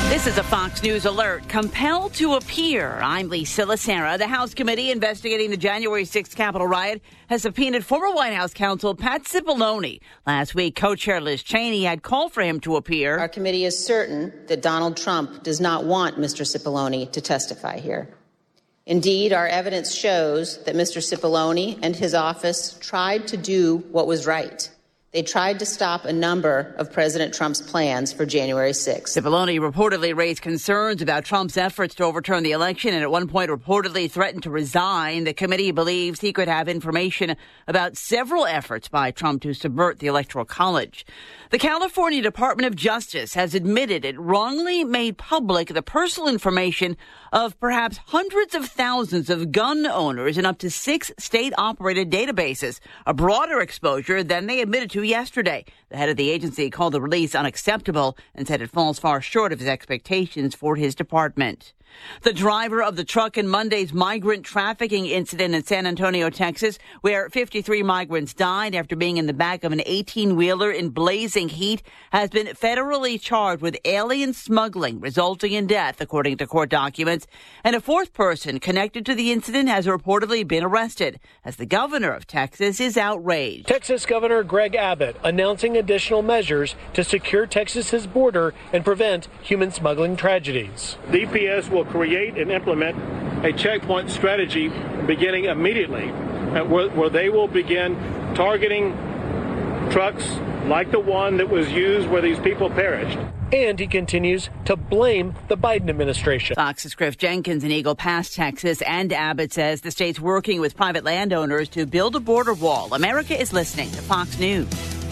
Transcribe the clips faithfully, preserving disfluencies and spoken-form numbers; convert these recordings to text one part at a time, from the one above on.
This is a Fox News alert. Compelled to appear. I'm Lisa Lacera. The House committee investigating the January sixth Capitol riot has subpoenaed former White House counsel Pat Cipollone. Last week, co-chair Liz Cheney had called for him to appear. Our committee is certain that Donald Trump does not want Mister Cipollone to testify here. Indeed, our evidence shows that Mister Cipollone and his office tried to do what was right. They tried to stop a number of President Trump's plans for January sixth. Cipollone reportedly raised concerns about Trump's efforts to overturn the election and at one point reportedly threatened to resign. The committee believes he could have information about several efforts by Trump to subvert the Electoral College. The California Department of Justice has admitted it wrongly made public the personal information of perhaps hundreds of thousands of gun owners in up to six state-operated databases, a broader exposure than they admitted to yesterday. The head of the agency called the release unacceptable and said it falls far short of his expectations for his department. The driver of the truck in Monday's migrant trafficking incident in San Antonio, Texas, where fifty-three migrants died after being in the back of an eighteen-wheeler in blazing heat, has been federally charged with alien smuggling, resulting in death, according to court documents. And a fourth person connected to the incident has reportedly been arrested, as the governor of Texas is outraged. Texas Governor Greg Abbott announcing additional measures to secure Texas's border and prevent human smuggling tragedies. D P S will create and implement a checkpoint strategy beginning immediately, uh, where, where they will begin targeting trucks like the one that was used where these people perished. And he continues to blame the Biden administration. Fox's Griff Jenkins in Eagle Pass, Texas, and Abbott says the state's working with private landowners to build a border wall. America is listening to Fox News.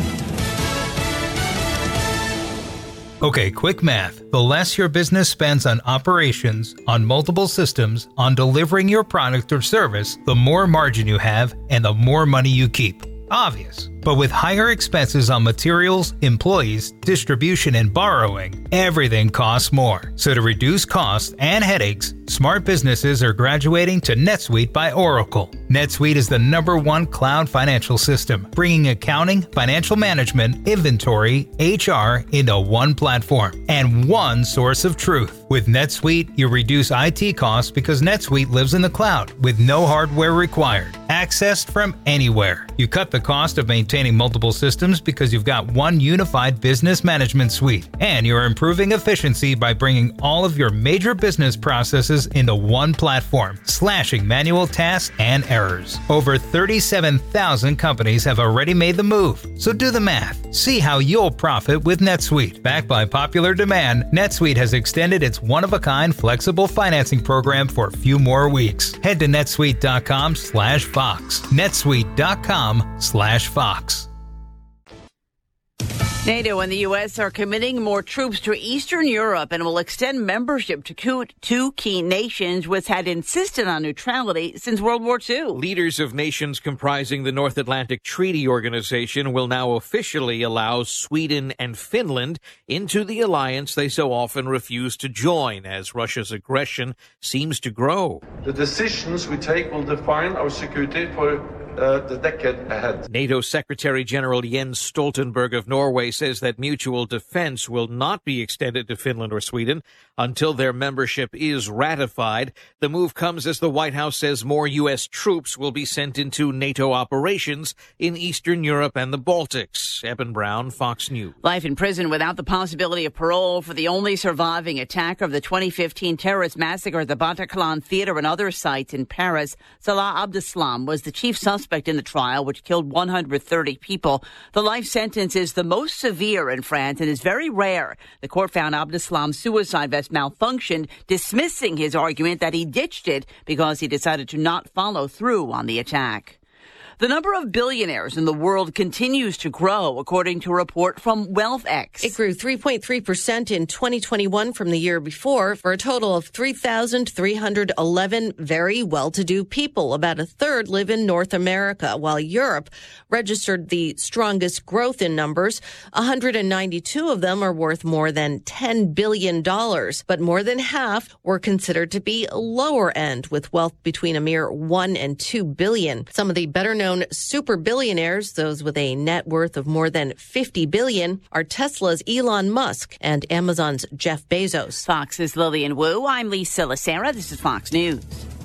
Okay, quick math. The less your business spends on operations, on multiple systems, on delivering your product or service, the more margin you have and the more money you keep. Obvious. But with higher expenses on materials, employees, distribution, and borrowing, everything costs more. So to reduce costs and headaches, smart businesses are graduating to NetSuite by Oracle. NetSuite is the number one cloud financial system, bringing accounting, financial management, inventory, H R into one platform and one source of truth. With NetSuite, you reduce I T costs because NetSuite lives in the cloud with no hardware required, accessed from anywhere. You cut the cost of maintaining multiple systems because you've got one unified business management suite, and you're improving efficiency by bringing all of your major business processes into one platform, slashing manual tasks and errors. Over thirty-seven thousand companies have already made the move, so do the math. See how you'll profit with NetSuite. Backed by popular demand, NetSuite has extended its one-of-a-kind flexible financing program for a few more weeks. Head to netsuite.com slash Fox. netsuite.com slash Fox. NATO and the U S are committing more troops to Eastern Europe and will extend membership to two key nations which had insisted on neutrality since World War Two. Leaders of nations comprising the North Atlantic Treaty Organization will now officially allow Sweden and Finland into the alliance they so often refuse to join as Russia's aggression seems to grow. The decisions we take will define our security for Uh, the decade ahead. NATO Secretary General Jens Stoltenberg of Norway says that mutual defense will not be extended to Finland or Sweden until their membership is ratified. The move comes as the White House says more U S troops will be sent into NATO operations in Eastern Europe and the Baltics. Eben Brown, Fox News. Life in prison without the possibility of parole for the only surviving attacker of the twenty fifteen terrorist massacre at the Bataclan Theater and other sites in Paris. Salah Abdeslam was the chief suspect in the trial, which killed one hundred thirty people. The life sentence is the most severe in France and is very rare. The court found Abdeslam's suicide vest malfunctioned, dismissing his argument that he ditched it because he decided to not follow through on the attack. The number of billionaires in the world continues to grow, according to a report from WealthX. It grew three point three percent in twenty twenty-one from the year before for a total of three thousand three hundred eleven very well-to-do people. About a third live in North America, while Europe registered the strongest growth in numbers. one hundred ninety-two of them are worth more than ten billion dollars, but more than half were considered to be lower end, with wealth between a mere one and two billion. Some of the better known known super billionaires, those with a net worth of more than fifty billion dollars, are Tesla's Elon Musk and Amazon's Jeff Bezos. Fox's Lillian Wu. I'm Lisa Lacera. This is Fox News.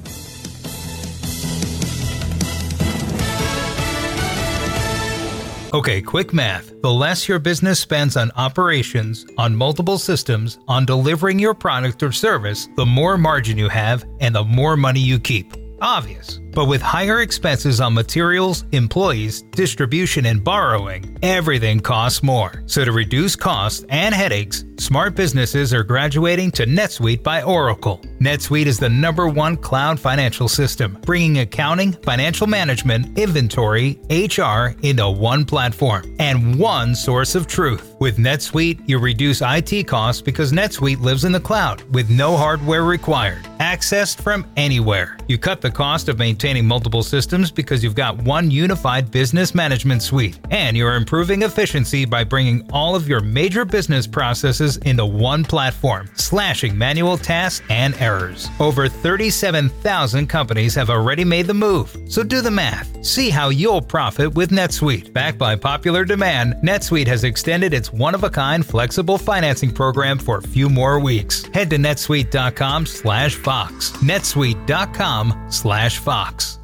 Okay, quick math. The less your business spends on operations, on multiple systems, on delivering your product or service, the more margin you have and the more money you keep. Obvious. But with higher expenses on materials, employees, distribution, and borrowing, everything costs more. So to reduce costs and headaches, smart businesses are graduating to NetSuite by Oracle. NetSuite is the number one cloud financial system, bringing accounting, financial management, inventory, H R into one platform and one source of truth. With NetSuite, you reduce I T costs because NetSuite lives in the cloud with no hardware required, accessed from anywhere. You cut the cost of maintaining multiple systems because you've got one unified business management suite, and you're improving efficiency by bringing all of your major business processes into one platform, slashing manual tasks and errors. Over thirty-seven thousand companies have already made the move, so do the math. See how you'll profit with NetSuite. Backed by popular demand, NetSuite has extended its one-of-a-kind flexible financing program for a few more weeks. Head to netsuite dot com slash Fox. netsuite dot com slash Fox.